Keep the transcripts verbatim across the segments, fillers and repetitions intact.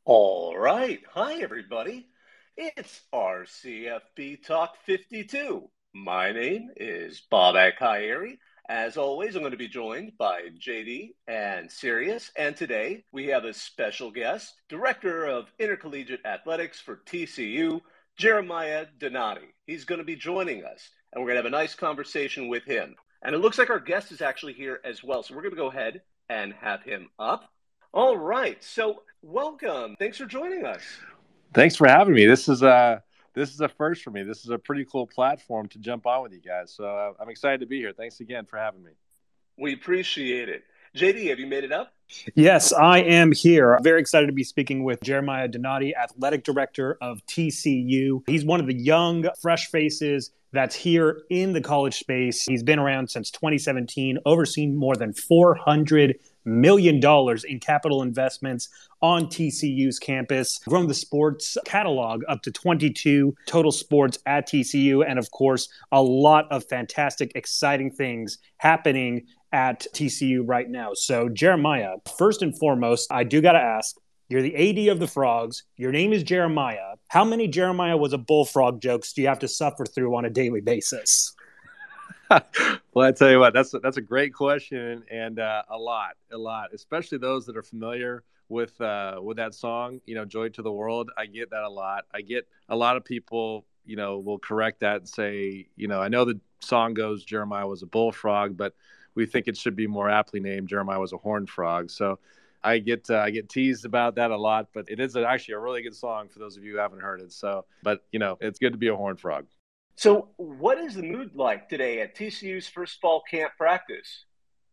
All right. Hi, everybody. It's R C F B Talk fifty-two. My name is Bob Akhieri. As always, I'm going to be joined by J D and Sirius. And today we have a special guest, Director of Intercollegiate Athletics for T C U, Jeremiah Donati. He's going to be joining us, and we're going to have a nice conversation with him. And it looks like our guest is actually here as well. So we're going to go ahead and have him up. All right. So welcome. Thanks for joining us. Thanks for having me. This is a this is a first for me. This is a pretty cool platform to jump on with you guys. So uh, I'm excited to be here. Thanks again for having me. We appreciate it. J D, have you made it up? Yes, I am here. I'm very excited to be speaking with Jeremiah Donati, Athletic Director of T C U. He's one of the young, fresh faces that's here in the college space. He's been around since twenty seventeen, overseen more than four hundred million dollars in capital investments on T C U's campus, grown the sports catalog up to twenty-two total sports at T C U, and of course, a lot of fantastic, exciting things happening at T C U right now. So, Jeremiah, first and foremost, I do got to ask, you're the A D of the Frogs. Your name is Jeremiah. How many Jeremiah was a bullfrog jokes do you have to suffer through on a daily basis? Well, I tell you what, that's a, that's a great question, and uh, a lot, a lot, especially those that are familiar with uh, with that song, you know, "Joy to the World." I get that a lot. I get a lot of people, you know, will correct that and say, you know, I know the song goes Jeremiah was a bullfrog, but we think it should be more aptly named Jeremiah was a horned frog. So I get uh, I get teased about that a lot, but it is actually a really good song for those of you who haven't heard it. So, but you know, it's good to be a horned frog. So, what is the mood like today at T C U's first fall camp practice?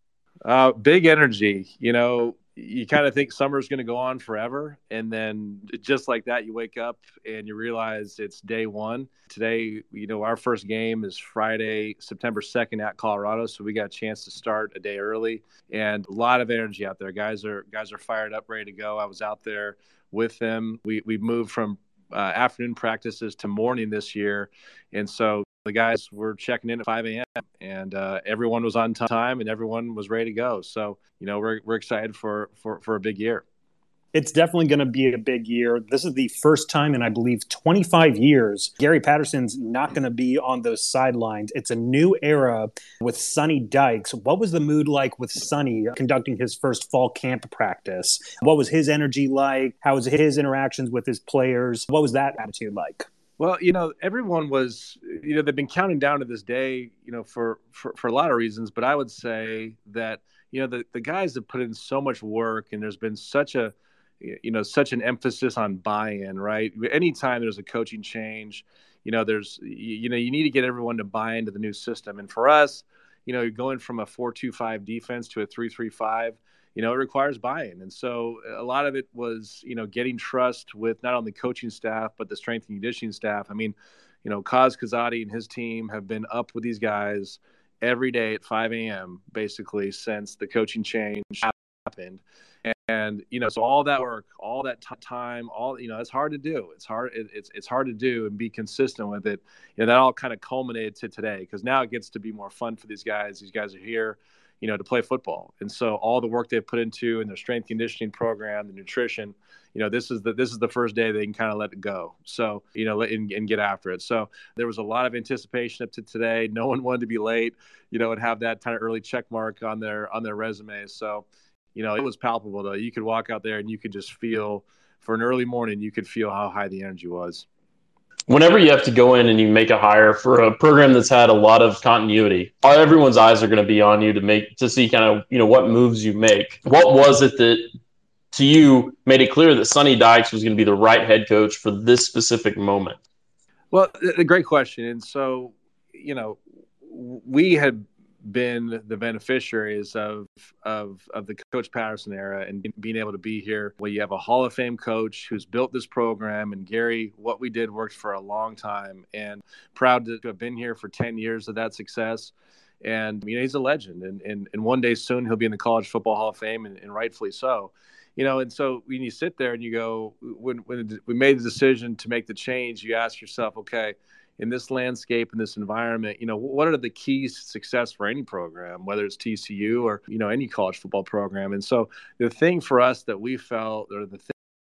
Uh, big energy. You know, you kind of think summer's going to go on forever, and then just like that, you wake up and you realize it's day one. Today, you know, our first game is Friday, September second at Colorado, so we got a chance to start a day early, and a lot of energy out there. Guys are guys are fired up, ready to go. I was out there with them. We we moved from Uh, afternoon practices to morning this year. And so the guys were checking in at five a.m. and uh, everyone was on time and everyone was ready to go. So, you know, we're, we're excited for, for, for a big year. It's definitely going to be a big year. This is the first time in, I believe, twenty-five years, Gary Patterson's not going to be on those sidelines. It's a new era with Sonny Dykes. What was the mood like with Sonny conducting his first fall camp practice? What was his energy like? How was his interactions with his players? What was that attitude like? Well, you know, everyone was, you know, they've been counting down to this day, you know, for, for, for a lot of reasons. But I would say that, you know, the, the guys have put in so much work and there's been such a, you know, such an emphasis on buy-in, right? Anytime there's a coaching change, you know, there's, you know, you need to get everyone to buy into the new system. And for us, you know, you're going from a four two five defense to a three three five, you know, it requires buy-in. And so a lot of it was, you know, getting trust with not only coaching staff, but the strength and conditioning staff. I mean, you know, Kaz Kazadi and his team have been up with these guys every day at five a.m. basically since the coaching change happened. And, you know, so all that work, all that t- time, all, you know, it's hard to do. It's hard. It, it's, it's hard to do and be consistent with it. You know, that all kind of culminated to today because now it gets to be more fun for these guys. These guys are here, you know, to play football. And so all the work they've put into in their strength conditioning program, the nutrition, you know, this is the, this is the first day they can kind of let it go. So, you know, and, and get after it. So there was a lot of anticipation up to today. No one wanted to be late, you know, and have that kind of early check mark on their, on their resume. So, you know, it was palpable, though. You could walk out there and you could just feel, for an early morning, you could feel how high the energy was. Whenever you have to go in and you make a hire for a program that's had a lot of continuity, everyone's eyes are going to be on you to make to see kind of, you know, what moves you make. What was it that, to you, made it clear that Sonny Dykes was going to be the right head coach for this specific moment? Well, a great question. And so, you know, we had been the beneficiaries of of of the Coach Patterson era and being able to be here where you have a Hall of Fame coach who's built this program. And Gary, what we did worked for a long time, and proud to have been here for ten years of that success. And, you know, he's a legend, and and, and one day soon he'll be in the College Football Hall of Fame, and, and rightfully so. You know, and so when you sit there and you go, when when we made the decision to make the change, you ask yourself, okay, in this landscape, in this environment, you know, what are the keys to success for any program, whether it's T C U or, you know, any college football program? And so the thing for us that we felt, or the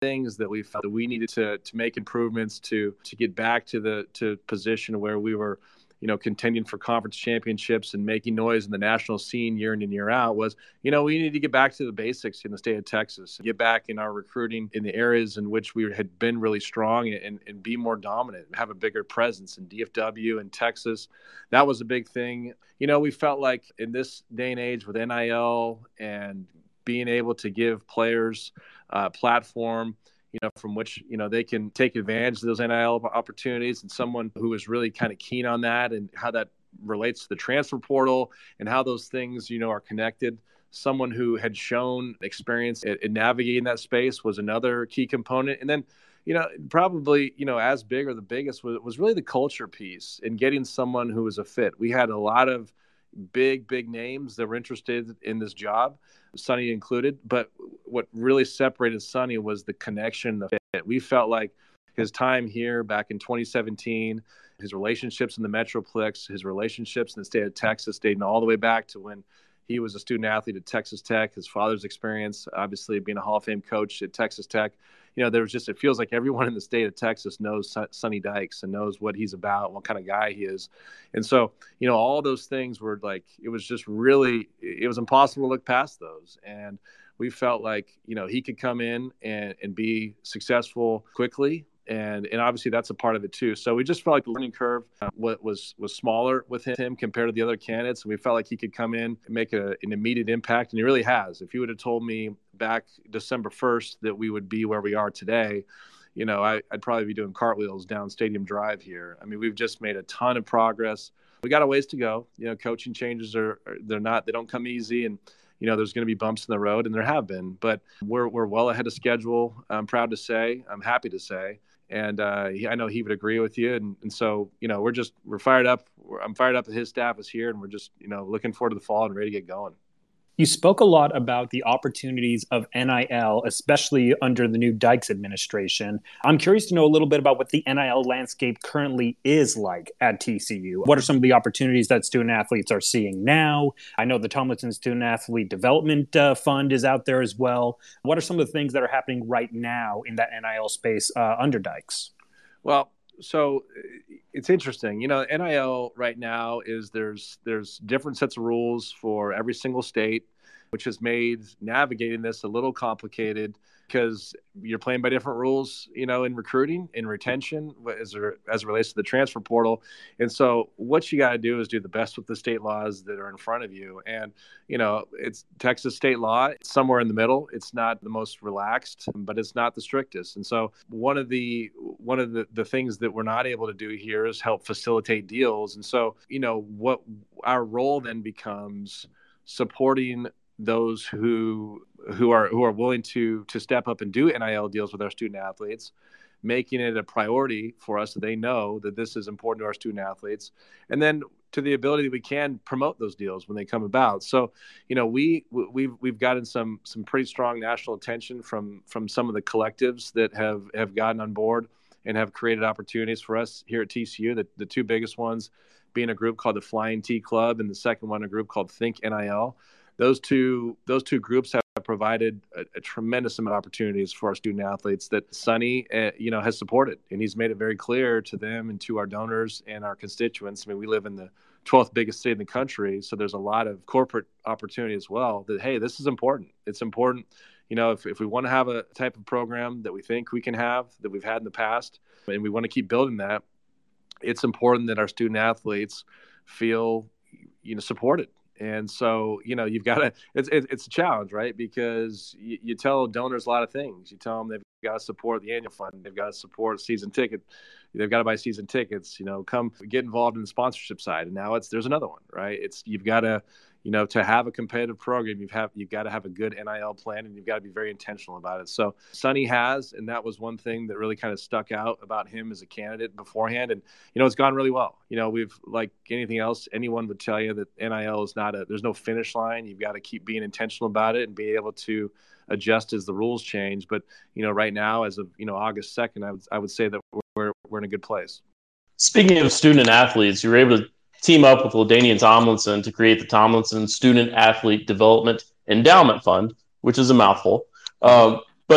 things that we felt that we needed to to make improvements to to get back to the to position where we were, you know, contending for conference championships and making noise in the national scene year in and year out was, you know, we need to get back to the basics in the state of Texas, get back in our recruiting in the areas in which we had been really strong and, and be more dominant, have a bigger presence in D F W and Texas. That was a big thing. You know, we felt like in this day and age with N I L and being able to give players a platform, you know, from which, you know, they can take advantage of those N I L opportunities, and someone who is really kind of keen on that and how that relates to the transfer portal and how those things, you know, are connected. Someone who had shown experience in, in navigating that space was another key component. And then, you know, probably, you know, as big or the biggest was, was really the culture piece and getting someone who was a fit. We had a lot of big, big names that were interested in this job, Sonny included. But what really separated Sonny was the connection, the fit. We felt like his time here back in twenty seventeen, his relationships in the Metroplex, his relationships in the state of Texas, dating all the way back to when he was a student athlete at Texas Tech, his father's experience, obviously being a Hall of Fame coach at Texas Tech. You know, there was just, it feels like everyone in the state of Texas knows Sonny Dykes and knows what he's about, what kind of guy he is. And so, you know, all those things were like, it was just really, it was impossible to look past those. And we felt like, you know, he could come in and, and be successful quickly. And and obviously that's a part of it too. So we just felt like the learning curve uh, was was smaller with him compared to the other candidates. And we felt like he could come in and make a, an immediate impact. And he really has. If you would have told me back December first that we would be where we are today, you know, I, I'd probably be doing cartwheels down Stadium Drive here. I mean, we've just made a ton of progress. We got a ways to go. You know, coaching changes are, are they're not, they don't come easy. And you know, there's going to be bumps in the road, and there have been, but we're we're well ahead of schedule. I'm proud to say, I'm happy to say. And uh, he, I know he would agree with you. And, and so, you know, we're just, we're fired up. We're, I'm fired up that his staff is here, and we're just, you know, looking forward to the fall and ready to get going. You spoke a lot about the opportunities of N I L, especially under the new Dykes administration. I'm curious to know a little bit about what the N I L landscape currently is like at T C U. What are some of the opportunities that student athletes are seeing now? I know the Tomlinson Student Athlete Development uh, Fund is out there as well. What are some of the things that are happening right now in that N I L space uh, under Dykes? Well, so it's interesting. You know, N I L right now is there's there's different sets of rules for every single state, which has made navigating this a little complicated because you're playing by different rules, you know, in recruiting, in retention, as, as it relates to the transfer portal. And so what you got to do is do the best with the state laws that are in front of you. And, you know, it's Texas state law, it's somewhere in the middle. It's not the most relaxed, but it's not the strictest. And so one of the one of the, the things that we're not able to do here is help facilitate deals. And so, you know, what our role then becomes supporting those who who are who are willing to to step up and do N I L deals with our student athletes, making it a priority for us so they know that this is important to our student athletes, and then to the ability that we can promote those deals when they come about. So, you know, we we've we've gotten some some pretty strong national attention from from some of the collectives that have have gotten on board and have created opportunities for us here at T C U. The the two biggest ones being a group called the Flying T Club, and the second one a group called Think N I L. Those two those two groups have provided a, a tremendous amount of opportunities for our student athletes that Sonny, uh, you know, has supported, and he's made it very clear to them and to our donors and our constituents. I mean, we live in the twelfth biggest state in the country, so there's a lot of corporate opportunity as well. That hey, this is important. It's important, you know, if if we want to have a type of program that we think we can have that we've had in the past, and we want to keep building that, it's important that our student athletes feel, you know, supported. And so, you know, you've got to, it's, it's a challenge, right? Because you, you tell donors a lot of things. You tell them they've got to support the annual fund. They've got to support season ticket. They've got to buy season tickets, you know, come get involved in the sponsorship side. And now it's, there's another one, right? It's, you've got to, you know, to have a competitive program, you've have, you've got to have a good N I L plan, and you've got to be very intentional about it. So Sonny has, and that was one thing that really kind of stuck out about him as a candidate beforehand. And, you know, it's gone really well. You know, we've, like anything else, anyone would tell you that N I L is not a, there's no finish line. You've got to keep being intentional about it and be able to adjust as the rules change. But, you know, right now, as of, you know, August second, I would, I would say that we're, we're in a good place. Speaking of student athletes, you were able to team up with LaDainian Tomlinson to create the Tomlinson Student Athlete Development Endowment Fund, which is a mouthful. Um, but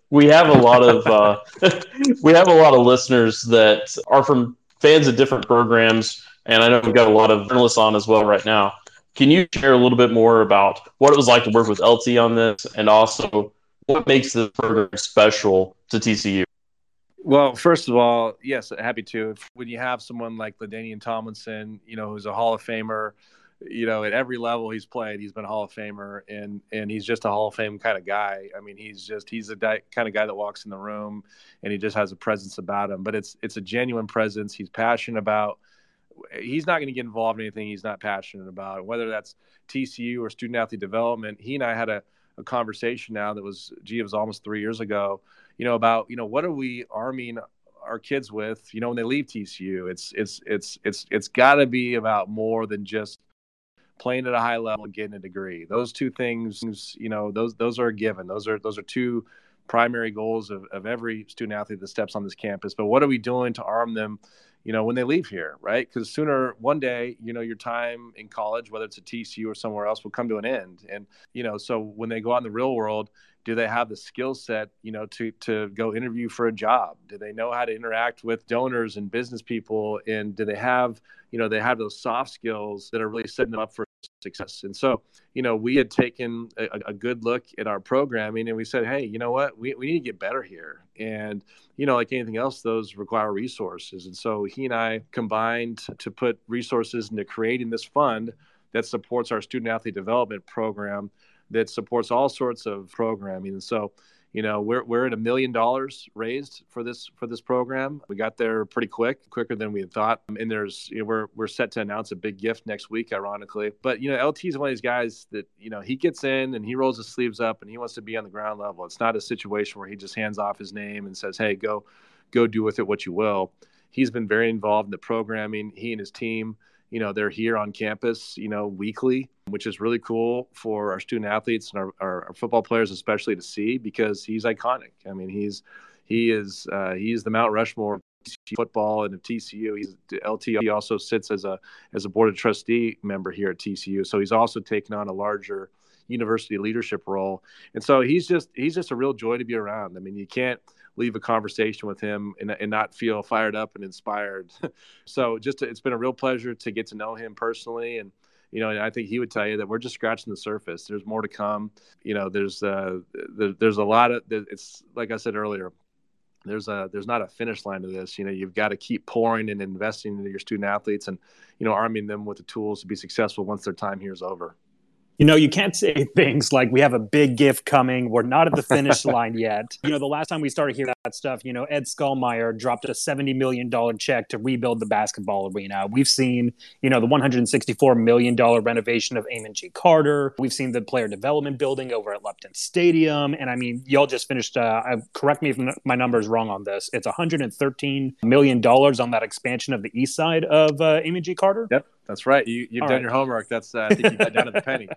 we have a lot of uh, we have a lot of listeners that are from fans of different programs, and I know we've got a lot of journalists on as well right now. Can you share a little bit more about what it was like to work with L T on this, and also what makes the program special to T C U? Well, first of all, yes, happy to. When you have someone like LaDainian Tomlinson, you know, who's a Hall of Famer, you know, at every level he's played, he's been a Hall of Famer, and and he's just a Hall of Fame kind of guy. I mean, he's just he's the di- kind of guy that walks in the room, and he just has a presence about him. But it's it's a genuine presence. He's passionate about. He's not going to get involved in anything he's not passionate about, whether that's T C U or student athlete development. He and I had a, a conversation now that was, gee, it was almost three years ago, you know, about, you know, what are we arming our kids with, you know, when they leave T C U? It's, it's, it's, it's, it's got to be about more than just playing at a high level and getting a degree. Those two things, you know, those, those are a given. Those are, those are two primary goals of, of every student athlete that steps on this campus. But what are we doing to arm them, you know, when they leave here, right? Because sooner, one day, you know, your time in college, whether it's at T C U or somewhere else, will come to an end. And, you know, so when they go out in the real world, do they have the skill set, you know, to to go interview for a job? Do they know how to interact with donors and business people? And do they have, you know, they have those soft skills that are really setting them up for success? And so, you know, we had taken a, a good look at our programming, and we said, hey, you know what, we, we need to get better here. And, you know, like anything else, those require resources. And so he and I combined to put resources into creating this fund that supports our student athlete development program, that supports all sorts of programming. And so, you know, we're we're at a million dollars raised for this for this program. We got there pretty quick, quicker than we had thought. And there's, you know, we're we're set to announce a big gift next week, ironically. But you know, L T is one of these guys that, you know, he gets in and he rolls his sleeves up and he wants to be on the ground level. It's not a situation where he just hands off his name and says, "Hey, go go do with it what you will." He's been very involved in the programming. He and his team, you know, they're here on campus, you know, weekly, which is really cool for our student athletes and our, our, our football players, especially to see, because he's iconic. I mean, he's, he is, uh, he's the Mount Rushmore of football and of T C U. He's L T. He also sits as a, as a board of trustee member here at T C U. So he's also taken on a larger university leadership role. And so he's just, he's just a real joy to be around. I mean, you can't leave a conversation with him and, and not feel fired up and inspired. So just, to, it's been a real pleasure to get to know him personally. And, you know, and I think he would tell you that we're just scratching the surface. There's more to come. You know, there's, uh, there, there's a lot of, it's like I said earlier, there's a, there's not a finish line to this. You know, you've got to keep pouring and investing into your student athletes and, you know, arming them with the tools to be successful once their time here is over. You know, you can't say things like, we have a big gift coming, we're not at the finish line yet. You know, the last time we started hearing that stuff, you know, Ed Skullmeyer dropped a seventy million dollars check to rebuild the basketball arena. We've seen, you know, the one hundred sixty-four million dollars renovation of Amon G. Carter. We've seen the player development building over at Lupton Stadium. And I mean, y'all just finished, uh, correct me if my number is wrong on this, it's one hundred thirteen million dollars on that expansion of the east side of uh, Amon G. Carter? Yep, that's right. You, you've All done right. your homework. That's, uh, I think you got down to the penny.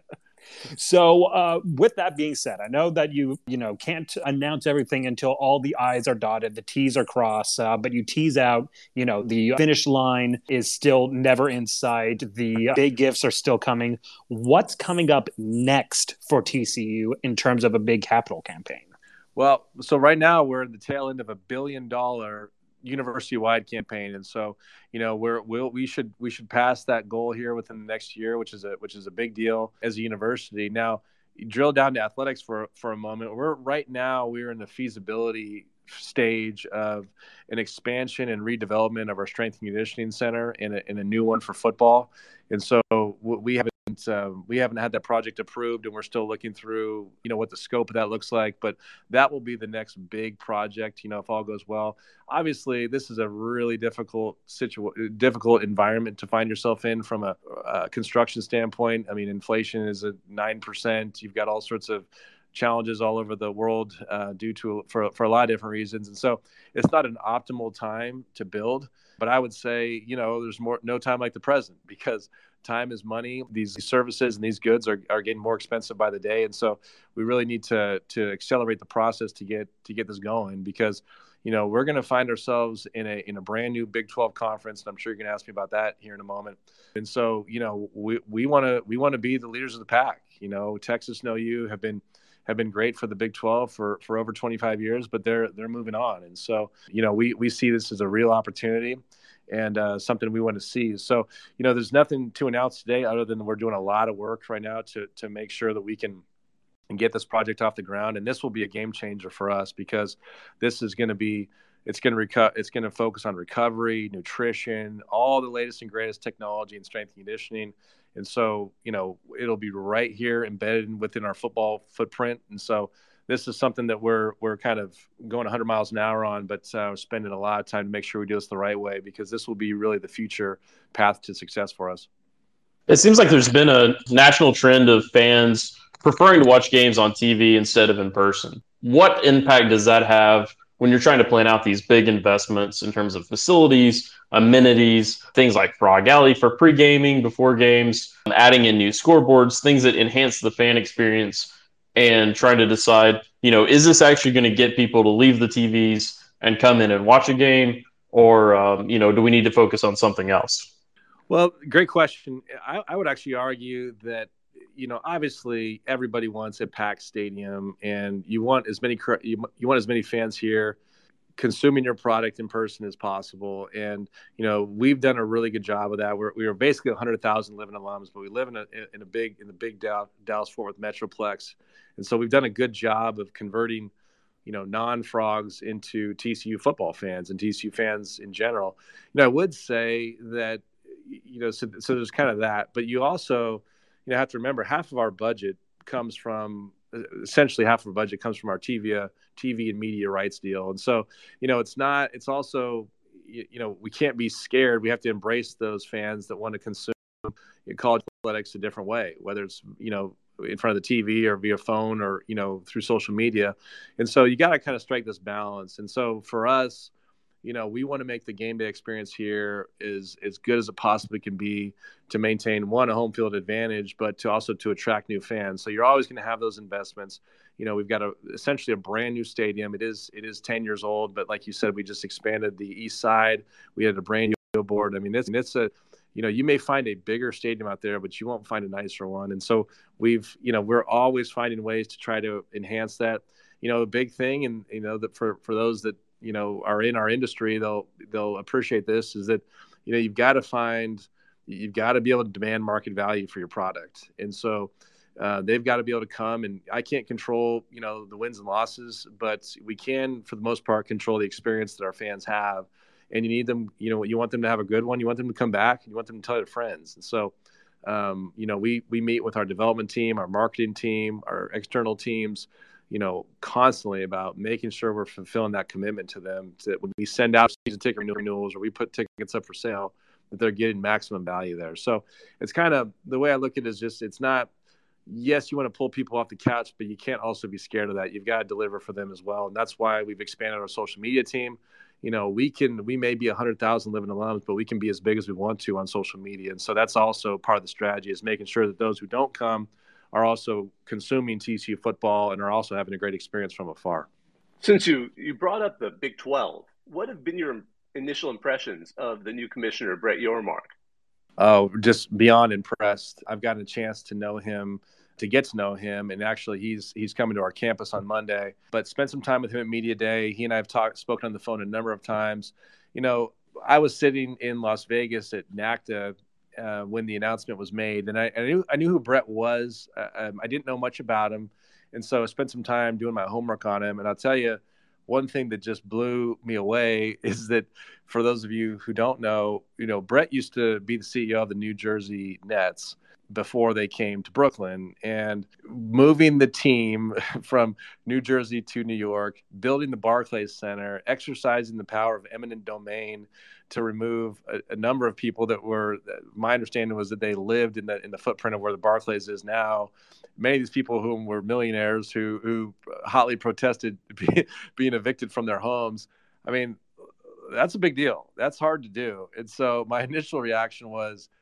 So uh, with that being said, I know that you, you know, can't announce everything until all the I's are dotted, the T's are crossed, uh, but you tease out, you know, the finish line is still never in sight. The big gifts are still coming. What's coming up next for T C U in terms of a big capital campaign? Well, so right now we're at the tail end of a billion dollar university-wide campaign, and so you know we're we'll, we should we should pass that goal here within the next year, which is a which is a big deal as a university. Now, you drill down to athletics for for a moment. We're right now we're in the feasibility stage of an expansion and redevelopment of our strength and conditioning center and a, and a new one for football. And so we haven't um, we haven't had that project approved, and we're still looking through, you know, what the scope of that looks like. But that will be the next big project, you know, if all goes well. Obviously, this is a really difficult situ- difficult environment to find yourself in from a, a construction standpoint. I mean, inflation is at nine percent. You've got all sorts of challenges all over the world uh, due to for for a lot of different reasons, and so it's not an optimal time to build. But I would say, you know, there's more no time like the present, because time is money. These services and these goods are, are getting more expensive by the day, and so we really need to to accelerate the process to get to get this going, because you know we're going to find ourselves in a in a brand new Big twelve conference, and I'm sure you're going to ask me about that here in a moment. And so you know we we want to we want to be the leaders of the pack. You know, Texas and O U have been have been great for the Big twelve for, for over twenty-five years, but they're they're moving on. And so, you know, we, we see this as a real opportunity and uh, something we want to see. So, you know, there's nothing to announce today other than we're doing a lot of work right now to to make sure that we can and get this project off the ground. And this will be a game changer for us because this is going to be It's going to reco- It's going to focus on recovery, nutrition, all the latest and greatest technology and strength and conditioning. And so, you know, it'll be right here embedded within our football footprint. And so, this is something that we're we're kind of going one hundred miles an hour on, but uh, we're spending a lot of time to make sure we do this the right way because this will be really the future path to success for us. It seems like there's been a national trend of fans preferring to watch games on T V instead of in person. What impact does that have when you're trying to plan out these big investments in terms of facilities, amenities, things like Frog Alley for pre-gaming, before games, adding in new scoreboards, things that enhance the fan experience, and trying to decide, you know, is this actually going to get people to leave the T Vs and come in and watch a game, or, um, you know, do we need to focus on something else? Well, great question. I, I would actually argue that, you know, obviously everybody wants a packed stadium, and you want as many you, you want as many fans here consuming your product in person as possible. And you know, we've done a really good job of that. We're we are basically one hundred thousand living alums, but we live in a in a big in the big Dallas Fort Worth metroplex, and so we've done a good job of converting, you know, non-Frogs into T C U football fans and T C U fans in general. You know, I would say that, you know, so so there's kind of that, but you also, you know, have to remember half of our budget comes from essentially half of our budget comes from our T V, uh, T V and media rights deal. And so, you know, it's not, it's also, you, you know, we can't be scared. We have to embrace those fans that want to consume college athletics a different way, whether it's, you know, in front of the T V or via phone or, you know, through social media. And so you got to kind of strike this balance. And so for us, you know, we want to make the game day experience here as, as good as it possibly can be to maintain, one, a home field advantage, but to also to attract new fans. So you're always going to have those investments. You know, we've got a essentially a brand new stadium. It is it is ten years old, but like you said, we just expanded the east side. We had a brand new board. I mean, it's it's a, you know, you may find a bigger stadium out there, but you won't find a nicer one. And so we've, you know, we're always finding ways to try to enhance that. You know, the big thing, and you know, that for for those that, you know, are in our industry, they'll they'll appreciate this, is that, you know, you've got to find, you've got to be able to demand market value for your product. And so uh, they've got to be able to come, and I can't control, you know, the wins and losses, but we can, for the most part, control the experience that our fans have. And you need them, you know, you want them to have a good one. You want them to come back, and you want them to tell their friends. And so, um, you know, we, we meet with our development team, our marketing team, our external teams, you know, constantly about making sure we're fulfilling that commitment to them, so that when we send out season ticket renewals or we put tickets up for sale, that they're getting maximum value there. So it's kind of, the way I look at it is just, it's not, yes, you want to pull people off the couch, but you can't also be scared of that. You've got to deliver for them as well. And that's why we've expanded our social media team. You know, we can, we may be one hundred thousand living alums, but we can be as big as we want to on social media. And so that's also part of the strategy, is making sure that those who don't come are also consuming T C U football and are also having a great experience from afar. Since you, you brought up the Big twelve, what have been your initial impressions of the new commissioner, Brett Yormark? Oh, just beyond impressed. I've gotten a chance to know him, to get to know him, and actually he's he's coming to our campus on Monday. But spent some time with him at Media Day. He and I have talked, spoken on the phone a number of times. You know, I was sitting in Las Vegas at NACDA Uh, when the announcement was made, and I, I knew I knew who Brett was. Uh, um, I didn't know much about him, and so I spent some time doing my homework on him. And I'll tell you, one thing that just blew me away is that, for those of you who don't know, you know, Brett used to be the C E O of the New Jersey Nets before they came to Brooklyn, and moving the team from New Jersey to New York, building the Barclays Center, exercising the power of eminent domain to remove a, a number of people that were, my understanding was that they lived in the in the footprint of where the Barclays is now. Many of these people whom were millionaires who who hotly protested be, being evicted from their homes. I mean, that's a big deal. That's hard to do. And so my initial reaction was,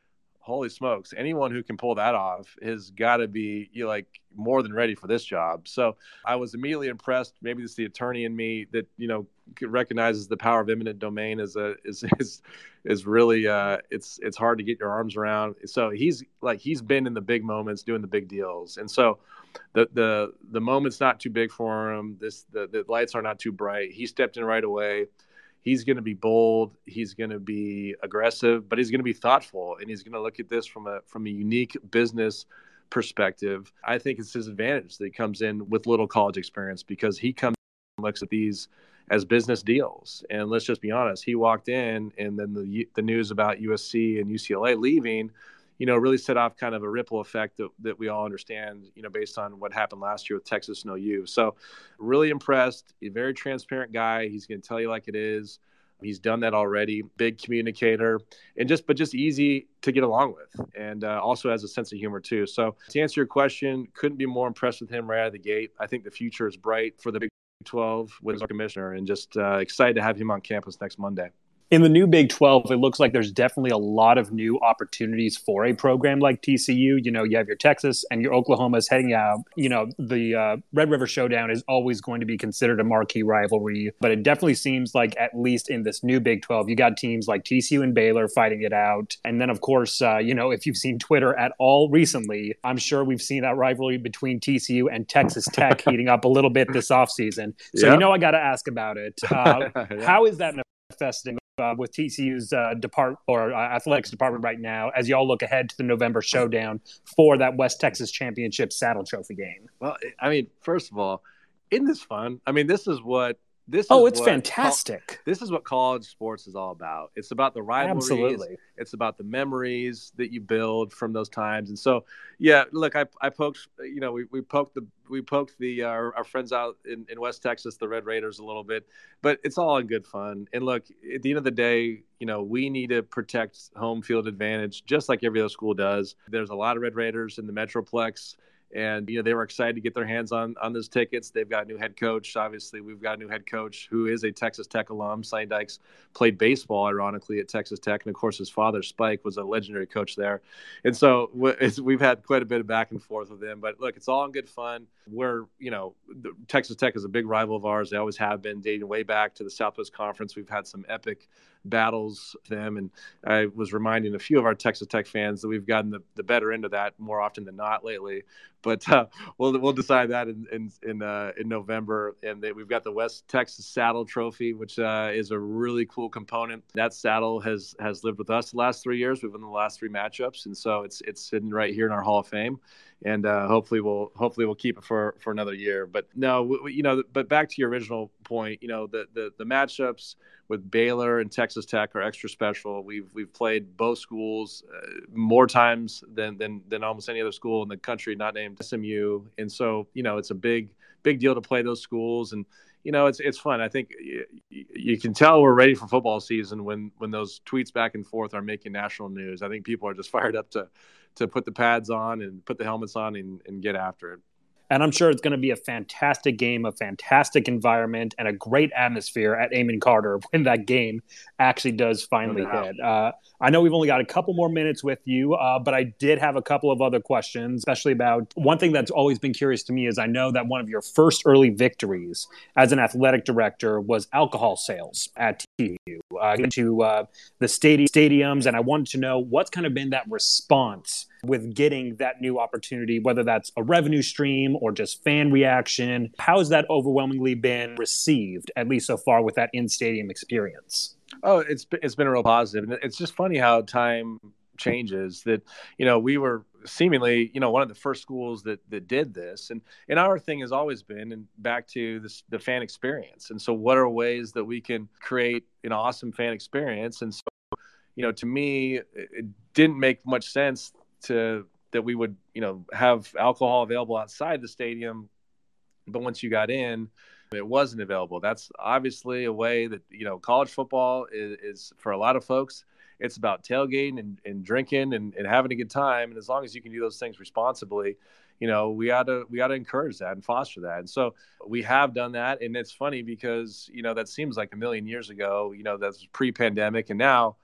holy smokes, anyone who can pull that off has got to be you know, like more than ready for this job. So I was immediately impressed. Maybe it's the attorney in me that, you know, recognizes the power of eminent domain as a, is, is, is really, uh, it's, it's hard to get your arms around. So he's like, he's been in the big moments doing the big deals. And so the, the, the moment's not too big for him. This, the, the lights are not too bright. He stepped in right away. He's going to be bold. He's going to be aggressive, but he's going to be thoughtful, and he's going to look at this from a from a unique business perspective. I think it's his advantage that he comes in with little college experience, because he comes and looks at these as business deals. And let's just be honest, he walked in, and then the the news about U S C and U C L A leaving, you know, really set off kind of a ripple effect that, that we all understand, you know, based on what happened last year with Texas and O U. So really impressed. A very transparent guy. He's going to tell you like it is. He's done that already. Big communicator, and just, but just easy to get along with, and uh, also has a sense of humor too. So to answer your question, couldn't be more impressed with him right out of the gate. I think the future is bright for the Big twelve with our commissioner, and just uh, excited to have him on campus next Monday. In the new Big twelve, it looks like there's definitely a lot of new opportunities for a program like T C U. You know, you have your Texas and your Oklahomas heading out. You know, the uh, Red River Showdown is always going to be considered a marquee rivalry, but it definitely seems like, at least in this new Big twelve, you got teams like T C U and Baylor fighting it out. And then, of course, uh, you know, if you've seen Twitter at all recently, I'm sure we've seen that rivalry between T C U and Texas Tech heating up a little bit this offseason. So, yep. you know, I got to ask about it. Uh, yeah. How is that manifesting Uh, with T C U's uh, depart or uh, athletics department right now, as y'all look ahead to the November showdown for that West Texas Championship Saddle Trophy game? Well, I mean, first of all, isn't this fun? I mean, this is what this. Oh, is it's what fantastic. Co- this is what college sports is all about. It's about the rivalries. Absolutely. It's about the memories that you build from those times. And so, yeah, look, I I poked, you know, we we poked the we poked the uh, our, our friends out in, in West Texas, the Red Raiders, a little bit, but it's all in good fun. And look, at the end of the day, you know, we need to protect home field advantage just like every other school does. There's a lot of Red Raiders in the Metroplex, and, you know, they were excited to get their hands on, on those tickets. They've got a new head coach. Obviously, we've got a new head coach who is a Texas Tech alum. Sonny Dykes played baseball, ironically, at Texas Tech. And, of course, his father, Spike, was a legendary coach there. And so it's, we've had quite a bit of back and forth with him. But, look, it's all in good fun. We're, you know, the, Texas Tech is a big rival of ours. They always have been, dating way back to the Southwest Conference. We've had some epic battles with them. And I was reminding a few of our Texas Tech fans that we've gotten the, the better end of that more often than not lately. But uh, we'll we'll decide that in in in, uh, in November, and they, we've got the West Texas Saddle Trophy, which uh, is a really cool component. That saddle has has lived with us the last three years. We've won the last three matchups, and so it's it's sitting right here in our Hall of Fame, and uh, hopefully we'll hopefully we'll keep it for, for another year. But no, we, you know, but back to your original point, you know, the the the matchups with Baylor and Texas Tech are extra special. We've we've played both schools uh, more times than than than almost any other school in the country, not named S M U, and so, you know, it's a big big deal to play those schools, and, you know, it's it's fun. I think you, you can tell we're ready for football season when when those tweets back and forth are making national news. I think people are just fired up to to put the pads on and put the helmets on and, and get after it. And I'm sure it's going to be a fantastic game, a fantastic environment, and a great atmosphere at Amon Carter when that game actually does finally no hit. Uh, I know we've only got a couple more minutes with you, uh, but I did have a couple of other questions, especially about one thing that's always been curious to me is I know that one of your first early victories as an athletic director was alcohol sales at T U, uh, into uh, the stadi- stadiums, and I wanted to know what's kind of been that response with getting that new opportunity, whether that's a revenue stream or just fan reaction. How has that overwhelmingly been received, at least so far, with that in-stadium experience? Oh, it's been, it's been a real positive. And it's just funny how time changes that, you know, we were seemingly, you know, one of the first schools that that did this. And, and our thing has always been, and back to this, the fan experience. And so what are ways that we can create an awesome fan experience? And so, you know, to me, it didn't make much sense to that we would, you know, have alcohol available outside the stadium, but once you got in, it wasn't available. That's obviously a way that, you know, college football is, is for a lot of folks, it's about tailgating and, and drinking and, and having a good time. And as long as you can do those things responsibly, you know, we ought to, we ought to encourage that and foster that. And so we have done that. And it's funny because, you know, that seems like a million years ago, you know, that's pre-pandemic. And now,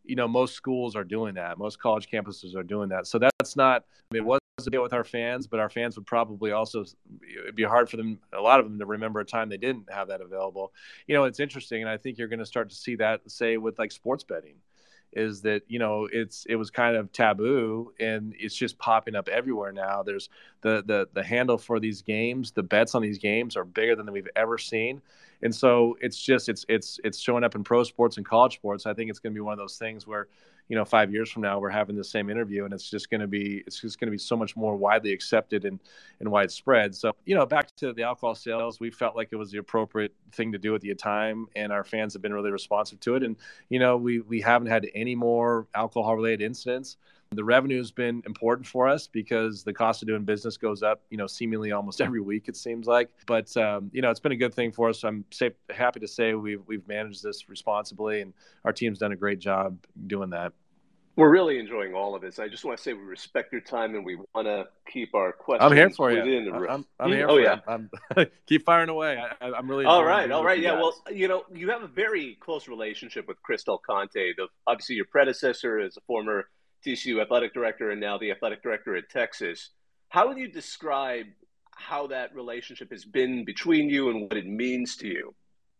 you know, most schools are doing that. Most college campuses are doing that. So that's not, I mean, it was a deal with our fans, but our fans would probably also, it'd be hard for them, a lot of them, to remember a time they didn't have that available. You know, it's interesting. And I think you're going to start to see that, say, with like sports betting, is that, you know, it's, it was kind of taboo and it's just popping up everywhere now. There's the, the, the handle for these games, the bets on these games are bigger than we've ever seen. And so it's just, it's, it's, it's showing up in pro sports and college sports. I think it's going to be one of those things where, you know, five years from now, we're having the same interview and it's just going to be, it's just going to be so much more widely accepted and, and widespread. So, you know, back to the alcohol sales, we felt like it was the appropriate thing to do at the time. And our fans have been really responsive to it. And, you know, we, we haven't had any more alcohol related incidents. The revenue has been important for us because the cost of doing business goes up, you know, seemingly almost every week, it seems like. But, um, you know, it's been a good thing for us. I'm safe, happy to say we've, we've managed this responsibly and our team's done a great job doing that. We're really enjoying all of this. I just want to say we respect your time and we want to keep our questions I'm here for within you. the room. I'm, I'm here oh, for yeah. you. I'm, keep firing away. I, I'm really all right. All right. You yeah. guys. Well, you know, you have a very close relationship with Chris Del Conte, the, obviously your predecessor is a former T C U athletic director and now the athletic director at Texas. How would you describe how that relationship has been between you and what it means to you?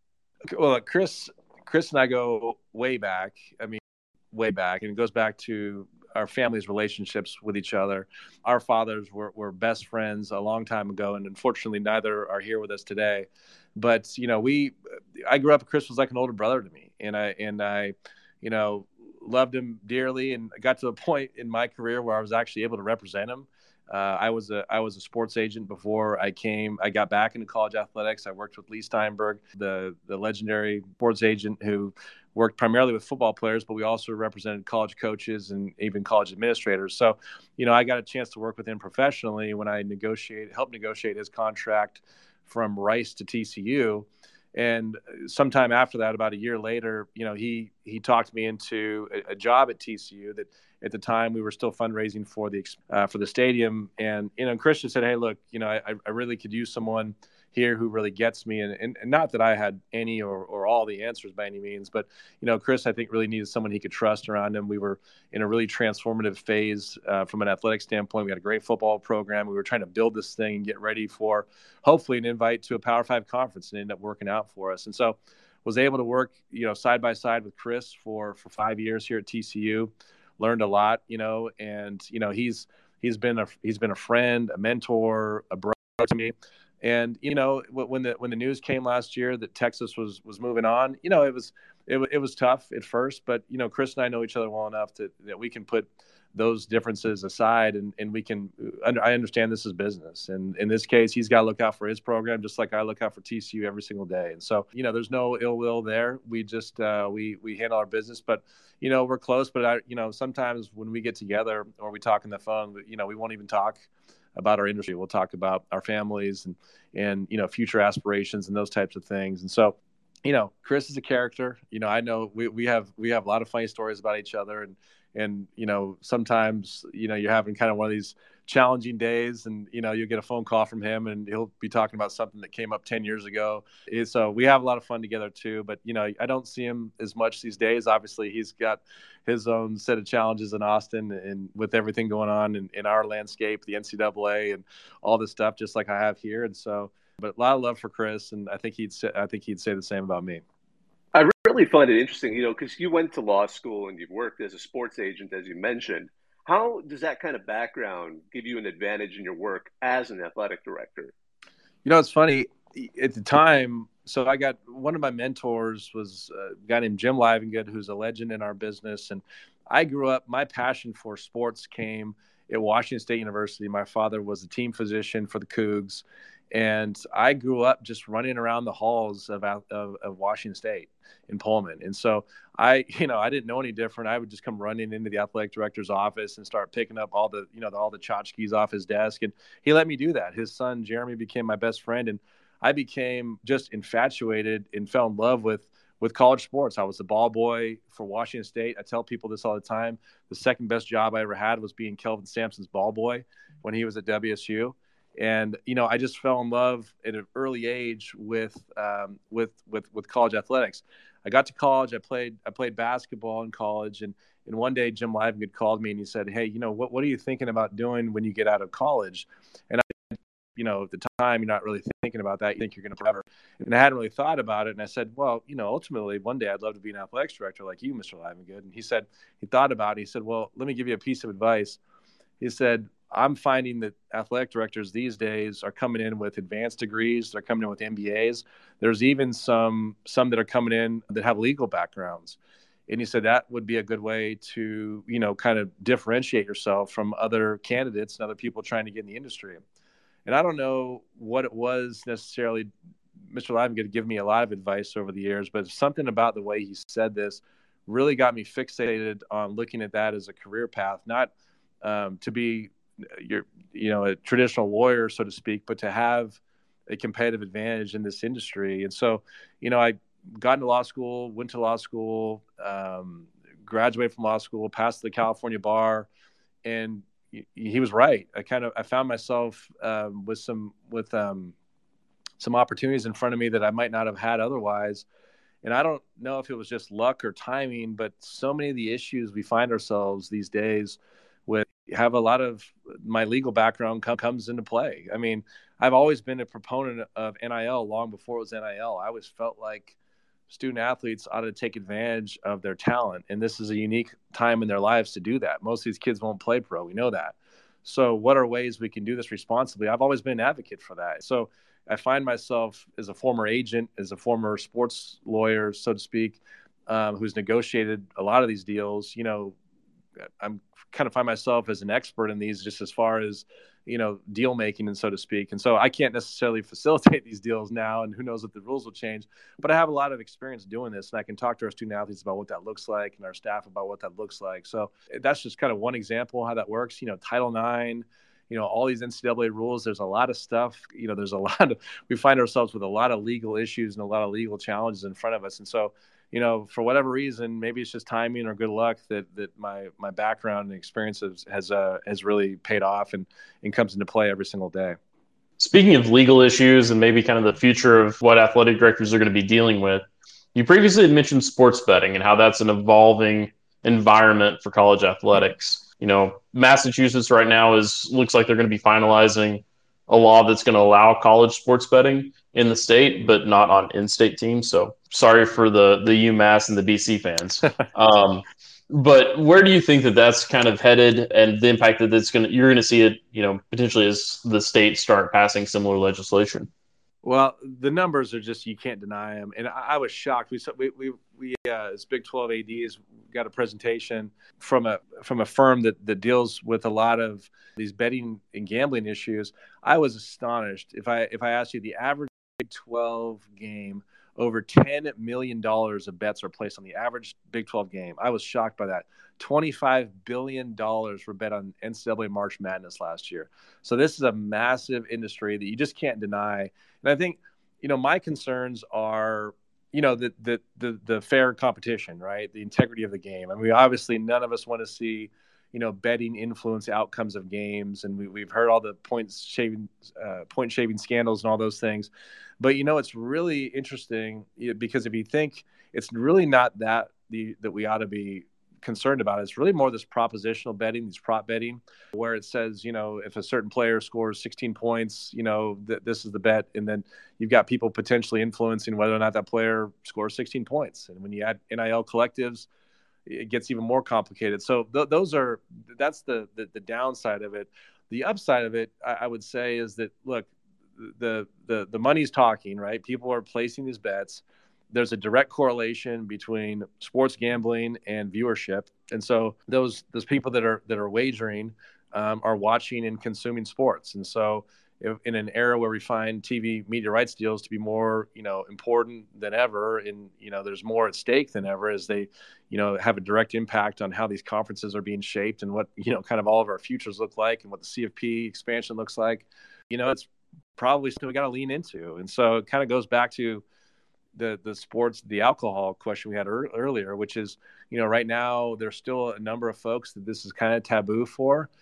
Well, Chris, Chris and I go way back. I mean, way back, and it goes back to our family's relationships with each other. Our fathers were, were best friends a long time ago, and unfortunately, neither are here with us today. But you know, we, I grew up. Chris was like an older brother to me, and I and I, you know, loved him dearly, and I got to a point in my career where I was actually able to represent him. Uh, I was a I was a sports agent before I came. I got back into college athletics. I worked with Lee Steinberg, the the legendary sports agent who worked primarily with football players, but we also represented college coaches and even college administrators. So, you know, I got a chance to work with him professionally when I negotiate helped negotiate his contract from Rice to T C U. And sometime after that, about a year later, you know, he he talked me into a, a job at T C U that at the time we were still fundraising for the uh, for the stadium. And, you know, Christian said, hey, look, you know, I, I really could use someone here who really gets me. And, and, and not that I had any or, or all the answers by any means, but, you know, Chris, I think really needed someone he could trust around him. We were in a really transformative phase uh, from an athletic standpoint. We had a great football program. We were trying to build this thing and get ready for hopefully an invite to a Power Five conference, and ended up working out for us. And so was able to work, you know, side by side with Chris for, for five years here at T C U, learned a lot, you know, and, you know, he's, he's been a, he's been a friend, a mentor, a brother to me. And, you know, when the when the news came last year that Texas was was moving on, you know, it was it, it was tough at first. But, you know, Chris and I know each other well enough that, that we can put those differences aside and, and we can under, I understand this is business. And in this case, he's got to look out for his program, just like I look out for T C U every single day. And so, you know, there's no ill will there. We just uh, we we handle our business. But, you know, we're close. But, I, you know, sometimes when we get together or we talk on the phone, you know, we won't even talk about our industry. We'll talk about our families and, and, you know, future aspirations and those types of things. And so, you know, Chris is a character. You know, I know we, we have we have a lot of funny stories about each other. And, and, you know, sometimes, you know, you're having kind of one of these challenging days and, you know, you'll get a phone call from him and he'll be talking about something that came up ten years ago. So we have a lot of fun together too. But, you know, I don't see him as much these days. Obviously, he's got his own set of challenges in Austin and with everything going on in, in our landscape, the N C double A and all this stuff, just like I have here. And so, but a lot of love for Chris. And I think he'd say, I think he'd say the same about me. I really find it interesting, you know, because you went to law school and you've worked as a sports agent, as you mentioned. How does that kind of background give you an advantage in your work as an athletic director? You know, it's funny. At the time, so I got one of my mentors was a guy named Jim Livengood, who's a legend in our business. And I grew up, my passion for sports came at Washington State University. My father was a team physician for the Cougs. And I grew up just running around the halls of, of, of Washington State in Pullman. And so I, you know, I didn't know any different. I would just come running into the athletic director's office and start picking up all the, you know, the, all the tchotchkes off his desk. And he let me do that. His son, Jeremy, became my best friend. And I became just infatuated and fell in love with, with college sports. I was the ball boy for Washington State. I tell people this all the time. The second best job I ever had was being Kelvin Sampson's ball boy when he was at W S U. And, you know, I just fell in love at an early age with, um, with, with, with college athletics. I got to college. I played, I played basketball in college. And, and one day Jim Livengood called me and he said, "Hey, you know, what, what are you thinking about doing when you get out of college?" And I, you know, at the time, you're not really thinking about that. You think you're going to forever. And I hadn't really thought about it. And I said, well, you know, ultimately one day I'd love to be an athletics director like you, Mister Livengood. And he said, he thought about it. He said, well, let me give you a piece of advice. He said, I'm finding that athletic directors these days are coming in with advanced degrees. They're coming in with M B As. There's even some some that are coming in that have legal backgrounds. And he said that would be a good way to, you know, kind of differentiate yourself from other candidates and other people trying to get in the industry. And I don't know what it was necessarily. Mister Livengood gave me a lot of advice over the years, but something about the way he said this really got me fixated on looking at that as a career path, not um, to be You're, you know, a traditional lawyer, so to speak, but to have a competitive advantage in this industry. And so, you know, I got into law school, went to law school, um, graduated from law school, passed the California bar, and he, he was right. I kind of, I found myself um, with some, with um, some opportunities in front of me that I might not have had otherwise. And I don't know if it was just luck or timing, but so many of the issues we find ourselves these days with have a lot of my legal background come, comes into play. I mean, I've always been a proponent of N I L long before it was N I L. I always felt like student athletes ought to take advantage of their talent. And this is a unique time in their lives to do that. Most of these kids won't play pro. We know that. So what are ways we can do this responsibly? I've always been an advocate for that. So I find myself as a former agent, as a former sports lawyer, so to speak, um, who's negotiated a lot of these deals, you know, I'm kind of find myself as an expert in these just as far as, you know, deal making and so to speak. And so I can't necessarily facilitate these deals now, and who knows if the rules will change, but I have a lot of experience doing this, and I can talk to our student athletes about what that looks like and our staff about what that looks like. So that's just kind of one example of how that works. You know, Title nine, you know, all these N C double A rules, there's a lot of stuff, you know, there's a lot of, we find ourselves with a lot of legal issues and a lot of legal challenges in front of us. And so, you know, for whatever reason, maybe it's just timing or good luck that that my my background and experience has has, uh, has really paid off and, and comes into play every single day. Speaking of legal issues and maybe kind of the future of what athletic directors are going to be dealing with, you previously had mentioned sports betting and how that's an evolving environment for college athletics. You know, Massachusetts right now is looks like they're going to be finalizing a law that's going to allow college sports betting in the state, but not on in-state teams. So sorry for the the UMass and the B C fans. Um, but where do you think that that's kind of headed, and the impact that it's going to, you're going to see it, you know, potentially as the states start passing similar legislation? Well, the numbers are just, you can't deny them. And I, I was shocked. We, we, we, we uh, as Big twelve A Ds, got a presentation from a, from a firm that, that deals with a lot of these betting and gambling issues. I was astonished. If I, if I asked you the average Big twelve game, over ten million dollars of bets are placed on the average Big twelve game. I was shocked by that. twenty-five billion dollars were bet on N C double A March Madness last year. So this is a massive industry that you just can't deny. And I think, you know, my concerns are, you know, the, the, the, the fair competition, right? The integrity of the game. I mean, obviously none of us want to see, you know, betting influence outcomes of games. And we, we've heard all the points shaving, uh, point shaving scandals and all those things. But, you know, it's really interesting because if you think it's really not that the, that we ought to be concerned about, it's really more this propositional betting, these prop betting, where it says, you know, if a certain player scores sixteen points, you know, th- this is the bet. And then you've got people potentially influencing whether or not that player scores sixteen points. And when you add N I L collectives, it gets even more complicated. So th- those are, that's the, the, the downside of it. The upside of it, I, I would say, is that, look, the, the, the money's talking, right? People are placing these bets. There's a direct correlation between sports gambling and viewership. And so those, those people that are, that are wagering um, are watching and consuming sports. And so if, in an era where we find T V media rights deals to be more, you know, important than ever, and, you know, there's more at stake than ever as they, you know, have a direct impact on how these conferences are being shaped and what, you know, kind of all of our futures look like and what the C F P expansion looks like, you know, it's probably something we got to lean into. And so it kind of goes back to the the sports, the alcohol question we had er- earlier, which is, you know, right now there's still a number of folks that this is kind of taboo for.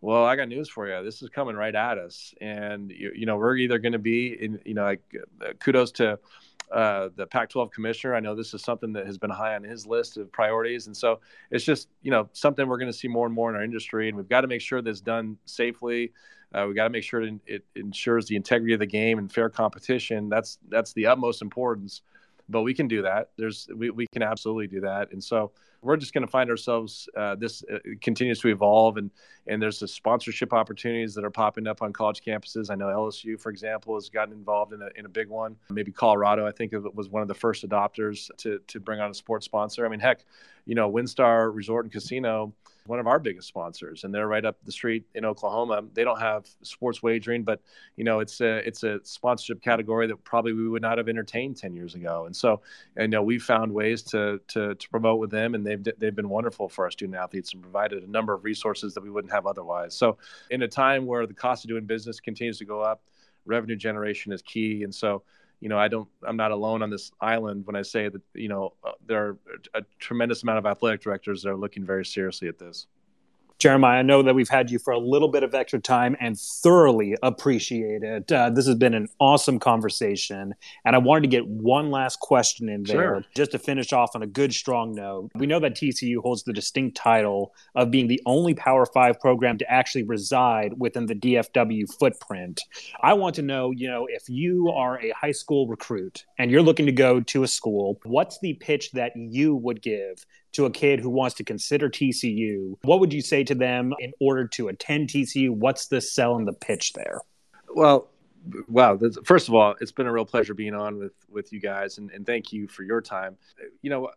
Well, I got news for you. This is coming right at us, and you, you know we're either going to be in, you know, like uh, kudos to uh, the Pac twelve commissioner. I know this is something that has been high on his list of priorities, and so it's just you know something we're going to see more and more in our industry, and we've got to make sure that's done safely. Uh, we got to make sure it, it ensures the integrity of the game and fair competition. That's that's the utmost importance. But we can do that. There's we, we can absolutely do that, and so we're just going to find ourselves. Uh, this uh, continues to evolve, and and there's the sponsorship opportunities that are popping up on college campuses. I know L S U, for example, has gotten involved in a in a big one. Maybe Colorado, I think, was one of the first adopters to to bring on a sports sponsor. I mean, heck, you know, WinStar Resort and Casino, one of our biggest sponsors, and they're right up the street in Oklahoma. They don't have sports wagering, but you know it's a it's a sponsorship category that probably we would not have entertained ten years ago. And so, and you know, we've found ways to to to promote with them, and they've they've been wonderful for our student athletes and provided a number of resources that we wouldn't have otherwise. So, in a time where the cost of doing business continues to go up, revenue generation is key, and so. You know, I don't, I'm not alone on this island when I say that, you know, uh, there are a tremendous amount of athletic directors that are looking very seriously at this. Jeremiah, I know that we've had you for a little bit of extra time and thoroughly appreciate it. Uh, this has been an awesome conversation. And I wanted to get one last question in there Sure. just to finish off on a good, strong note. We know that T C U holds the distinct title of being the only Power Five program to actually reside within the D F W footprint. I want to know, you know, if you are a high school recruit and you're looking to go to a school, what's the pitch that you would give to a kid who wants to consider T C U? What would you say to them in order to attend T C U? What's the sell and the pitch there? Well, wow. First of all, it's been a real pleasure being on with, with you guys, and, and thank you for your time. You know,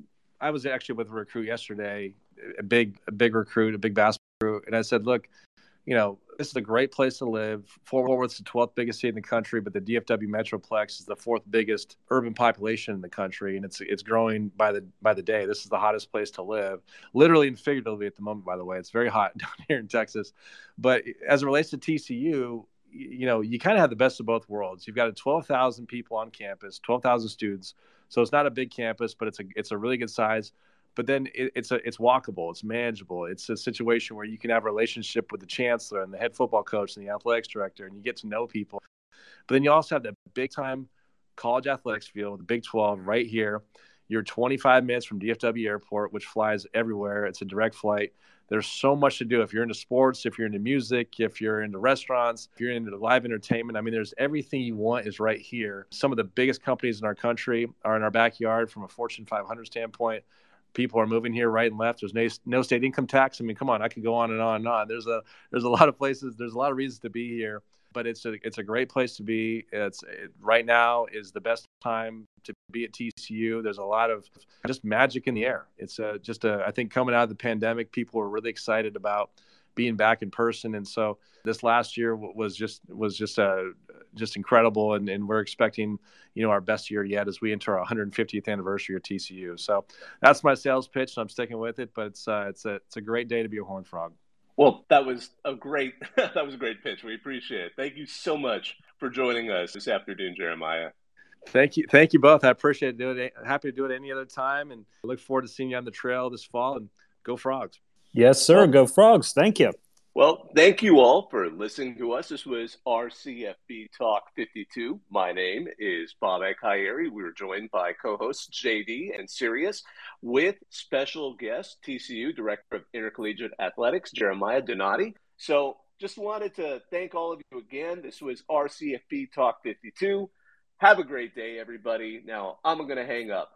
I was actually with a recruit yesterday, a big, a big recruit, a big basketball recruit, and I said, look, you know, this is a great place to live. Fort Worth's the twelfth biggest city in the country, but the D F W Metroplex is the fourth biggest urban population in the country, and it's it's growing by the by the day. This is the hottest place to live, literally and figuratively at the moment, by the way. It's very hot down here in Texas. But as it relates to T C U, you know, you kind of have the best of both worlds. You've got a twelve thousand people on campus, twelve thousand students. So it's not a big campus, but it's a it's a really good size. But then it, it's a, it's walkable, it's manageable. It's a situation where you can have a relationship with the chancellor and the head football coach and the athletics director, and you get to know people. But then you also have that big time college athletics field, the Big twelve right here. You're twenty-five minutes from D F W Airport, which flies everywhere. It's a direct flight. There's so much to do. If you're into sports, if you're into music, if you're into restaurants, if you're into live entertainment, I mean, there's everything you want is right here. Some of the biggest companies in our country are in our backyard from a Fortune five hundred standpoint. People are moving here right and left. There's no, no state income tax. I mean, come on, I could go on and on and on. There's a there's a lot of places. There's a lot of reasons to be here, but it's a it's a great place to be. It's it, right now is the best time to be at T C U. There's a lot of just magic in the air. It's a, just a I think coming out of the pandemic, people were really excited about being back in person, and so this last year was just was just a just incredible, and, and we're expecting you know our best year yet as we enter our one hundred fiftieth anniversary of T C U. So that's my sales pitch, and I'm sticking with it. But it's uh, it's a it's a great day to be a Horned Frog. Well, that was a great that was a great pitch. We appreciate it. Thank you so much for joining us this afternoon, Jeremiah. Thank you, thank you both. I appreciate it. Happy to do it any other time, and look forward to seeing you on the trail this fall. And go Frogs! Yes, sir. Well, go Frogs! Thank you. Well, thank you all for listening to us. This was R C F B Talk fifty-two. My name is Bob Akhieri. We were joined by co-hosts J D and Sirius with special guest T C U Director of Intercollegiate Athletics, Jeremiah Donati. So just wanted to thank all of you again. This was R C F B Talk fifty-two. Have a great day, everybody. Now, I'm going to hang up.